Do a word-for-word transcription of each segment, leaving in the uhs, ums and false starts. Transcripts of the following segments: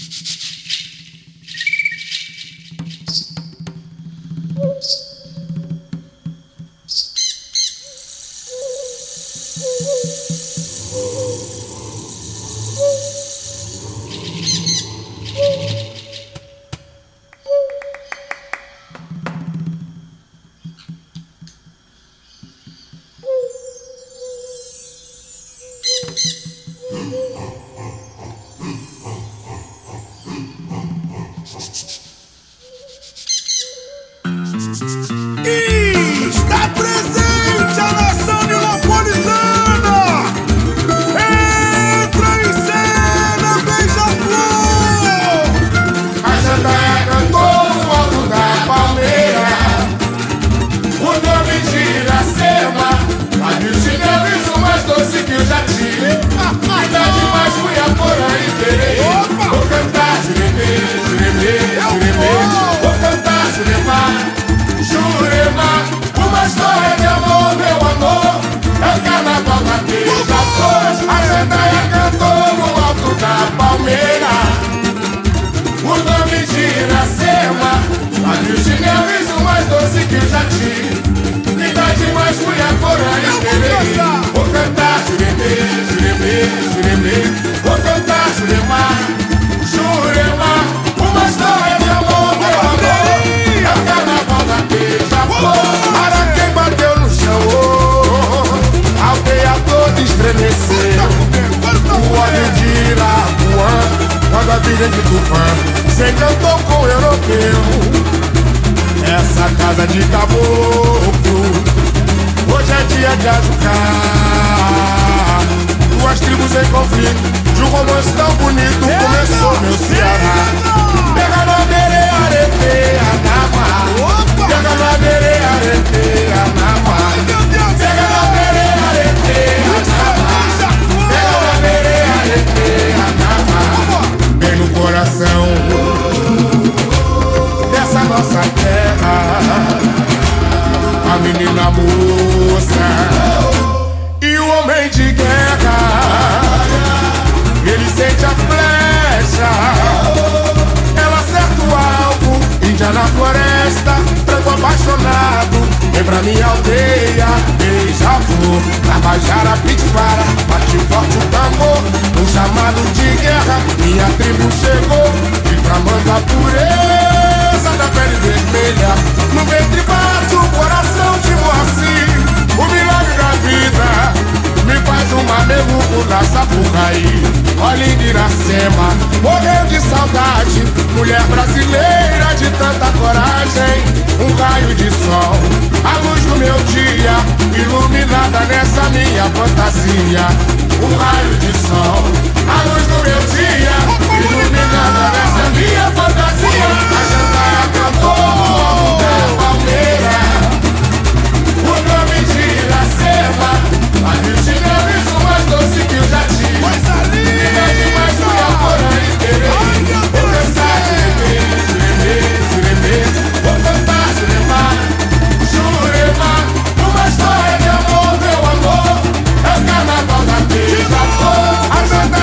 Está presente a nação neopolitana. Entra em cena, beija-flor. A Jandaia cantou no alto da palmeira o nome de Iracema. A Virgínia fez o mais doce que o Jati. Idade mais fui a porã e terei. Vou cantar Juremê, Juremê, Juremê. Vou cantar Jurema, Jurema. Uma história de amor, meu amor. É o carnaval da beija-flor. A Jandaia cantou no alto da palmeira o nome de Iracema. A Virgínia fez o mais doce que o Jati. Idade mais fui a porã e terei. Vou cantar Juremê, Juremê, Juremê. Vou cantar Jurema, Jurema. Uma história de amor, meu amor. É o carnaval da beija-flor. Para quem bateu no chão, a aldeia toda estremeceu. O óleo de Irapuã, quando a virgem de Tupã se encantou com o europeu. Essa casa de caboclo hoje é dia de ajucar. Duas tribos em conflito, de um romance tão bonito começou meu Ceará. Pega na bereia, areteia, na mar. Pega na bereia, areteia, na mar. Pega na bereia, areteia, na mar. Pega na bereia, areteia, na mar. Bem no coração dessa nossa terra, a menina moça e o homem de guerra. Ele sente a flecha, ela acerta o alvo. Índia na floresta, branco apaixonado. Vem pra minha aldeia, beija-flor. Tabajara, pitibara, bate forte o tambor. Um chamado de guerra, minha tribo chegou. E tramando a pureza da pele vermelha. No ventre bate o coração de Moacir. O milagre da vida me faz um mameluco da Sapucaí. Olha Iracema, morreu de saudade. Mulher brasileira de tanta coragem. Um raio de sol, a luz do meu dia, iluminada nessa minha fantasia. Um raio de sol, a luz do meu dia, iluminada nessa minha fantasia. A Jandaia cantou da palmeira o nome de Iracema. A Virgínia fez o mais doce que o Jati. Idade mais fui a porã e terei. Vou cantar Juremê, Juremê, Juremê. Vou cantar Jurema, Jurema. Uma história de amor, meu amor. É o carnaval da beija-flor. A Jandaia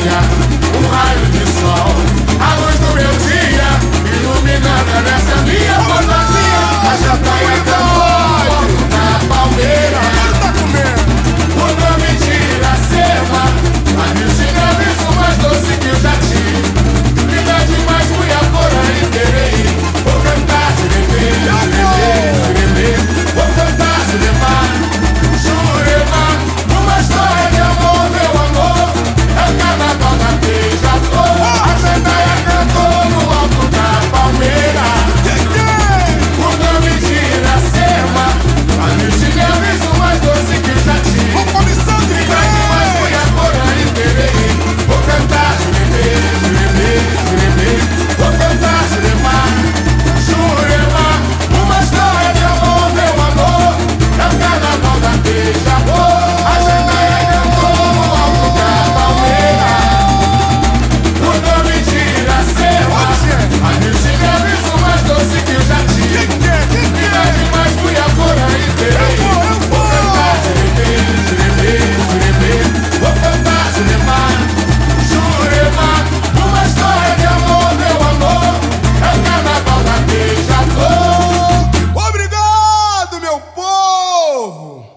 dia, um raio de sol, a luz do meu dia, iluminando nessa minha fantasia. A jataia cantou na palmeira, o nome de Iracema, a Virgínia Viso mais doce que o jati. Linda demais, fui a cora e terei. Vou cantar, juremê, juremê, juremê. Vou cantar, juremá, juremá. Uma história de amor, meu amor. É o carnaval da Beija-Flor. A jandaia cantou no alto da palmeira, o nome de Iracema, a Virgínia Viso mais doce que o jati. Linda demais, fui a cora e terei. Vou cantar, juremê, juremê, juremê. Vou cantar, juremá, juremá. Uma história de amor, meu amor. É o carnaval da Beija-Flor. A jandaia cantou no alto da palmeira, o nome de Iracema, a Virgínia Viso mais doce que o jati. Linda demais, fui a cora e terei. Vou cantar, juremê, juremê, juremê. Vou cantar, juremá, juremá. Uma história de amor, meu amor. É o carnaval da Beija-Flor. Obrigado, meu povo!